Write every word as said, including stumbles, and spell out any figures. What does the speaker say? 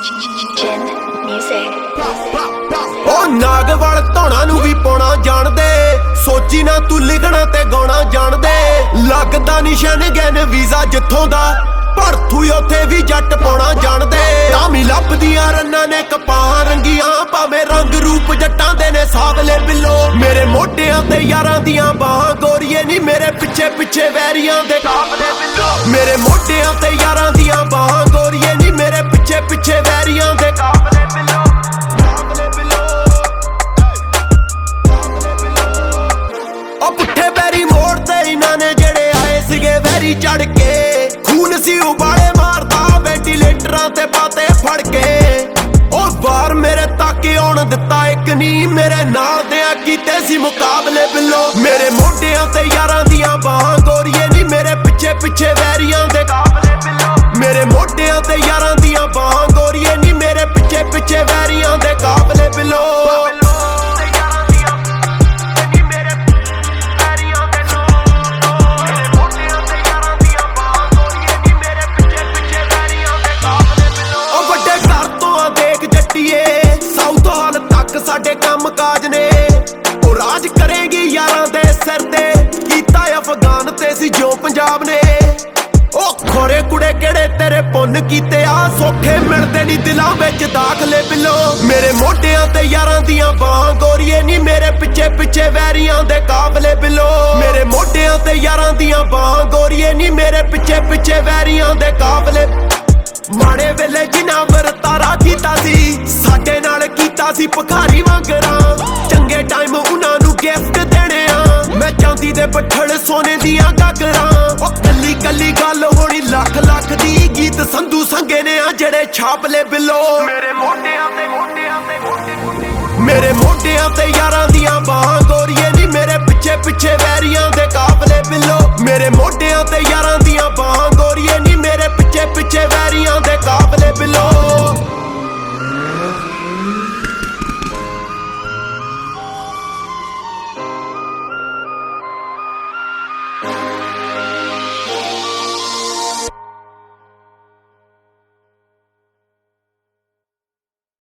ਉਹ ਨਾਗ ਵਾਲ ਧੌਣਾ ਨੂੰ ਵੀ ਪਾਉਣਾ ਜਾਣਦੇ, ਸੋਚੀ ਨਾ ਤੂੰ ਲਿਖਣਾ ਤੇ ਗਾਉਣਾ ਜਾਣਦੇ। ਲੱਗਦਾ ਨਿਸ਼ਨ ਗੈਨ ਵੀਜ਼ਾ ਜਿੱਥੋਂ ਦਾ, ਭੜਥੂ ਉੱਥੇ ਵੀ ਜੱਟ ਪਾਉਣਾ ਜਾਣਦੇ। ਤਾਮੀ ਲੱਭਦੀਆਂ ਰੰਨਾਂ ਨੇ ਕਪਾਹਾਂ ਰੰਗੀਆਂ, ਭਾਵੇਂ ਰੰਗ ਰੂਪ ਜੱਟਾਂ ਦੇ ਨੇ ਸਾਵਲੇ ਬਿੱਲੋ। ਮੇਰੇ ਮੋਢਿਆਂ ਤੇ ਯਾਰਾਂ ਦੀਆਂ ਬਾਹਾਂ ਗੋਰੀਏ ਨੀ, ਮੇਰੇ ਪਿੱਛੇ ਪਿੱਛੇ ਵੈਰੀਆਂ ਦੇ ਕਾਬਲੇ ਬਿੱਲੋ। ਮੇਰੇ ਮੋਢਿਆਂ ਤੇ ਯਾਰਾਂ ਦੀਆਂ ਬਾਹਾਂ ਗੋਰੀਏ ਨੀ, ਮੇਰੇ ਪਿੱਛੇ ਪਿੱਛੇ ਵੈਰੀਆਂ ਦੇ ਕਾਬਲੇ ਬਿੱਲੋ। ਉਹ ਪੁੱਠੇ ਪੈਰੀ ਮੋੜ ਤੇ ਇਹਨਾਂ ਨੇ ਜਿਹੜੇ ਆਏ ਸੀਗੇ ਵੈਰੀ ਚੜ ਕੇ, ਖੂਨ ਸੀ ਉਬਾਲੇ ਮਾਰਦਾ ਵੈਂਟੀਲੇਟਰਾਂ ਤੇ ਬਾਤੇ ਫੜ ਕੇ। ਉਹ ਵਾਰ ਮੇਰੇ ਤੱਕ ਆਉਣ ਦਿੱਤਾ ਇੱਕ ਨੀ, ਮੇਰੇ ਨਾਲ ਦਿਆਂ ਕੀਤੇ ਸੀ ਮੁਕਾਬਲੇ ਬਿੱਲੋ। ਮੇਰੇ ਮੋਢਿਆਂ ਤੇ ਯਾਰਾਂ ਦੀਆਂ ਬਾਹਾਂ ਗੋਰੀਏ ਨੀ, ਮੇਰੇ ਪਿੱਛੇ ਪਿੱਛੇ ਵੈਰੀਆਂ ਦੇ ਕਾਬਲੇ ਬਿੱਲੋ। ਮੇਰੇ ਮੋਢਿਆਂ ਤੇ ਯਾਰਾਂ ਦੀਆਂ ਬਾਹਾਂ ਗੋਰੀਏ ਨੀ, ਮੇਰੇ ਪਿੱਛੇ ਪਿੱਛੇ ਵੈਰੀਆਂ ਦੇ ਕਾਬਲੇ ਬਿੱਲੋ। ਸਾਊਥ ਹਾਲ ਤੱਕ ਸਾਡੇ ਕੰਮ ਕਾਜ ਨੇ, ਉਹ ਰਾਜ ਕਰੇਗੀ ਯਾਰਾਂ ਦੇ ਸਿਰ ਤੇ, ਕੀਤਾ ਅਫਗਾਨ ਤੇ ਸੀ ਜੋ ਪੰਜਾਬ ਨੇ। ਉਹ ਖੋਰੇ ਕੁੜੇ ਕਿਹੜੇ ਤੇਰੇ ਪੁੰਨ ਕੀਤੇ ਆ, ਸੌਖੇ ਮਿਲਦੇ ਨੀ ਦਿਲਾਂ ਵਿੱਚ ਦਾਖਲੇ ਬਿੱਲੋ। ਮੇਰੇ ਮੋਢਿਆਂ ਤੇ ਯਾਰਾਂ ਦੀਆਂ ਬਾਹਾਂ ਗੋਰੀਏ ਨੀ, ਮੇਰੇ ਪਿੱਛੇ ਪਿੱਛੇ ਵੈਰੀਆਂ ਦੇ ਕਾਬਲੇ ਬਿੱਲੋ। ਮੇਰੇ ਮੋਢਿਆਂ ਤੇ ਯਾਰਾਂ ਦੀਆਂ ਬਾਹਾਂ ਗੋਰੀਏ ਨੀ, ਮੇਰੇ ਪਿੱਛੇ ਪਿੱਛੇ ਵੈਰੀਆਂ ਦੇ ਕਾਬਲੇ। ਮਾੜੇ ਵੇਲੇ ਜਿਨ੍ਹਾਂ ਵਰਤਾਰਾ ਕੀਤਾ ਸੀ, ਸਾਡੇ ਨਾਲ ਕੀਤਾ ਸੀ ਭਿਖਾਰੀ ਵਾਂਗਰਾਂ। ਚੰਗੇ ਟਾਈਮ ਉਹਨਾਂ ਨੂੰ ਗਿਫਟ ਦੇਣੇ ਆ, ਮੈਂ ਚਾਂਦੀ ਦੇ ਬੱਠਲ ਸੋਨੇ ਦੀਆਂ ਗਾਗਰਾਂ। ਉਹ ਕੱਲੀ ਕੱਲੀ ਗੱਲ ਹੋਣੀ ਲੱਖ ਲੱਖ ਦੀ, ਗੀਤ ਸੰਧੂ ਸੰਗੇ ਨੇ ਆ ਜਿਹੜੇ ਛਾਪ ਲੈ ਬਿੱਲੋ। ਮੇਰੇ ਮੋਢਿਆਂ ਤੇ ਮੋਢਿਆਂ ਤੇ ਮੇਰੇ ਮੋਢਿਆਂ ਤੇ ਯਾਰਾਂ ਦੀਆਂ ਬਾਹਾਂ ਗੋਰੀਏ ਨੀ, ਮੇਰੇ ਪਿੱਛੇ ਪਿੱਛੇ ਵੈਰੀਆਂ ਦੇ ਕਾਬਲੇ ਬਿੱਲੋ। ਮੇਰੇ ਮੋਢਿਆਂ ਤੇ ਯਾਰਾਂ ਦੀਆਂ ਬਾਹਾਂ ਗੋਰੀਏ ਨੀ, ਮੇਰੇ ਪਿੱਛੇ ਪਿੱਛੇ ਵੈਰੀਆਂ ਦੇ ਕਾਬਲੇ ਬਿੱਲੋ।